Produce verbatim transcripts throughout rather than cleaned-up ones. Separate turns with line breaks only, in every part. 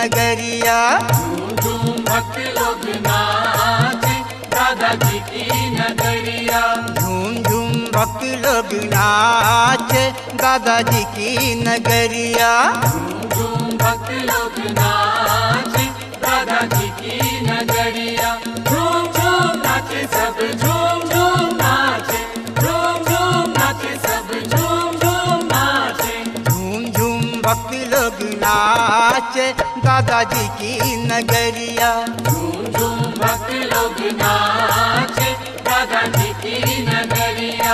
नगरिया।
झूम झूम भक्त लोग नाचे दादाजी की नगरिया।
झूम झूम भक्त लोग नाचे दादाजी की नगरिया।
झूम झूम भक्त लोग नाचे दादाजी की नगरिया। झूम झूम नाचे सब झूम झूम नाचे। झूम झूम नाचे सब झूम झूम नाचे।
झूम झूम भक्त लोग नाचे दादाजी की नगरिया।
झूम झूम भक्त लोग नाचे दादाजी की नगरिया।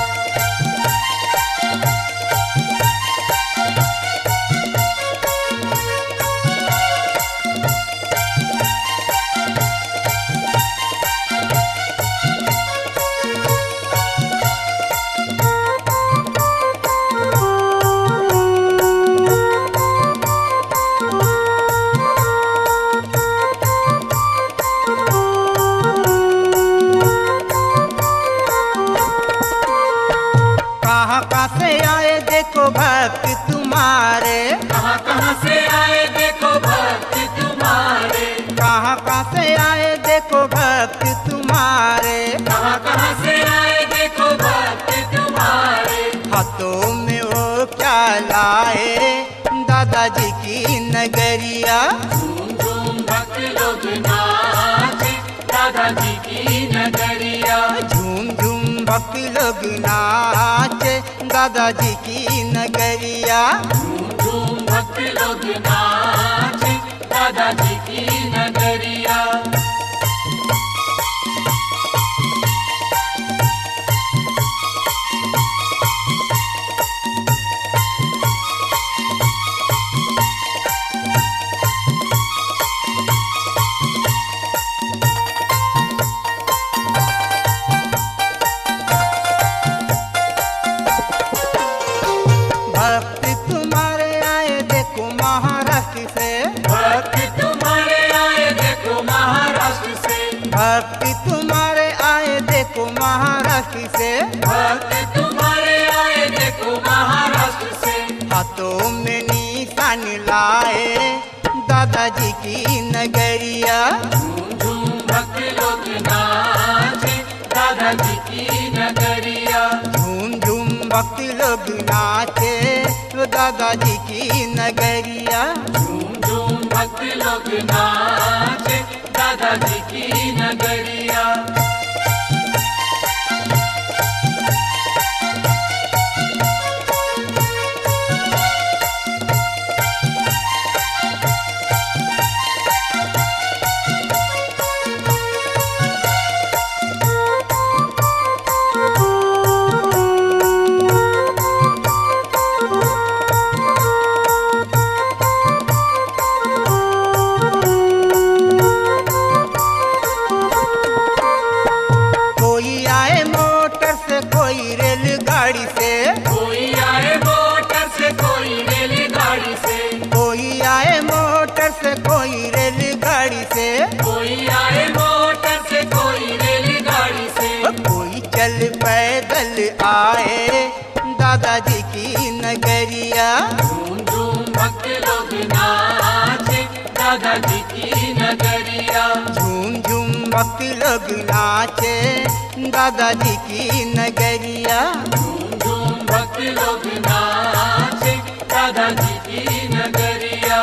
से आए देखो भक्त तुम्हारे।
कहाँ कहाँ से आए देखो भक्त तुम्हारे।
कहाँ कहाँ से आए देखो भक्त तुम्हारे।
कहाँ कहाँ से आए देखो भक्त तुम्हारे।
हाथों में वो क्या लाए दादाजी की नगरिया।
झूम झूम भक्त लोग नाचे दादाजी की नगरिया।
झूम झूम भक्त लोग नाचे दादाजी की नगरिया।
झूम झूम भक्त लोग नाचे दादाजी की नगरिया।
भक्त तुम्हारे आए देखो महाराष्ट्र से।
भक्त तुम्हारे आए देखो महाराष्ट्र से।
भक्त तुम्हारे आए देखो महाराष्ट्र से।
भक्त तुम्हारे आए देखो महाराष्ट्र से।
हाथों में निशान लाए दादाजी की नगरिया।
झूम झूम भक्त लोग नाचे दादाजी की नगरिया।
झूम झूम भक्त लोग नाचे दादाजी की नगरिया।
झूम झूम भक्त लोग नाचे दादाजी की नगरिया।
कोई आए मोटर से कोई रेलगाड़ी से।
कोई आए मोटर से कोई रेलगाड़ी से।
कोई आए मोटर से कोई रेलगाड़ी से।
कोई आए मोटर से कोई रेलगाड़ी से।
कोई चल पैदल आए दादाजी की नगरिया।
झूम झूम भक्त लोग नाचे दादाजी की नगरिया।
झूम झूम भक्त लोग नाचे दादाजी की नगरिया।
झूम झूम भक्त लोग नाचे दादाजी की नगरिया।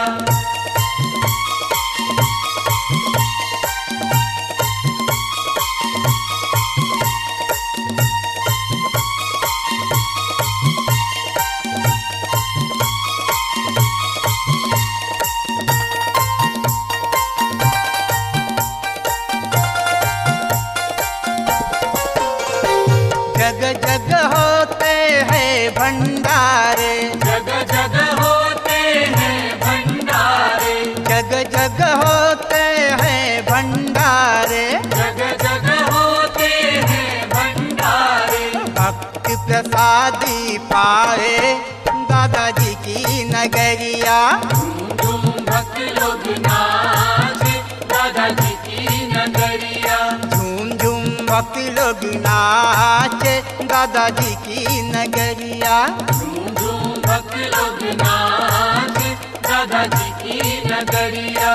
जग जग होते हैं भंडारे।
जग जग होते हैं भंडारे।
जग जग होते हैं भंडारे।
जग जग होते हैं भंडारे।
भक्त प्रसादी पाए दादाजी की नगरिया।
झूम झूम भक्त लोग नाचे दादाजी की नगरिया।
झूम झूम भक्त लोग नाचे दादाजी की नगरिया।
झूम झूम भक्त लोग नाचे दादाजी की नगरिया।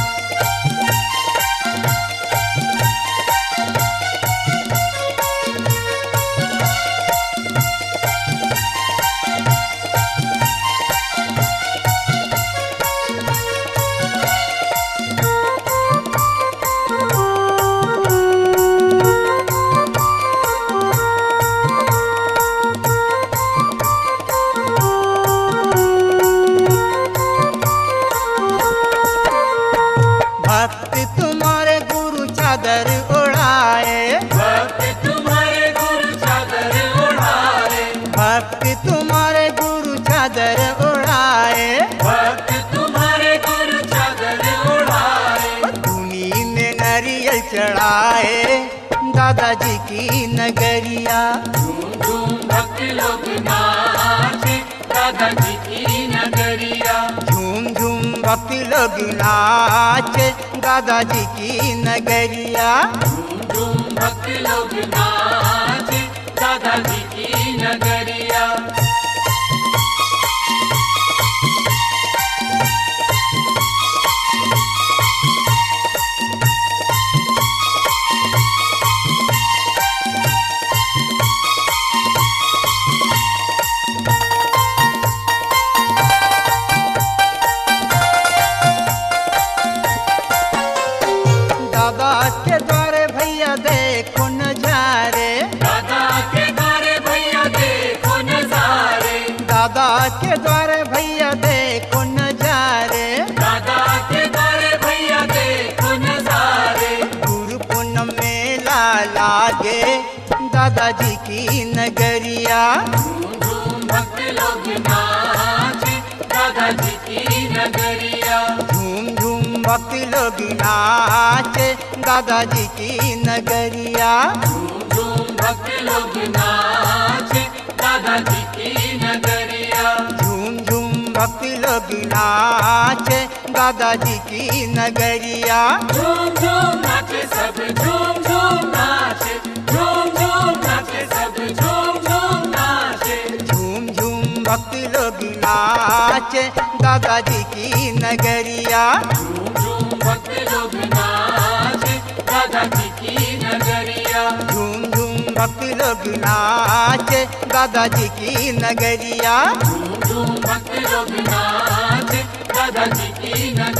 भक्त तुम्हारे गुरु चादर ओढ़ाए,
भक्त तुम्हारे गुरु चादर ओढ़ाए,
भक्त तुम्हारे गुरु चादर ओढ़ाए,
भक्त तुम्हारे गुरु चादर ओढ़ाए।
धुनी में नारियल चढ़ाए दादाजी की नगरिया।
झूम झूम भक्त लोग नाचे दादाजी की नगरिया।
झूम झूम भक्त लोग नाचे दादाजी की नगरिया।
झूम झूम भक्त लोग नाचे दादाजी की नगरिया।
दादा के द्वारे भैया देखो नजारे,
दादा के द्वारे भैया देखो नजारे,
दादा के द्वारे भैया देखो नजारे।
दादा के द्वारे भैया देखो नजारे।
गुरु पूनम मेला लागे दादाजी की नगरिया।
झूम झूम भक्त लोग नाचे दादाजी की नगरिया।
झूम झूम भक्त लोग नाचे दादाजी की नगरिया।
झूम झूम भक्त लोग नाचे दादाजी की नगरिया।
झूम झूम भक्त लोग नाचे दादाजी की नगरिया।
झूम झूम नाचे सब झूम झूम नाचे, झूम झूम नाचे सब झूम झूम नाचे।
झूम झूम भक्त लोग नाचे दादाजी की नगरिया।
झूम झूम भक्त लोग नाचे दादाजी की नगरिया।
झूम झूम भक्त लोग नाचे दादाजी की नगरिया।
झूम झूम भक्त लोग नाचे दादाजी की नगरिया।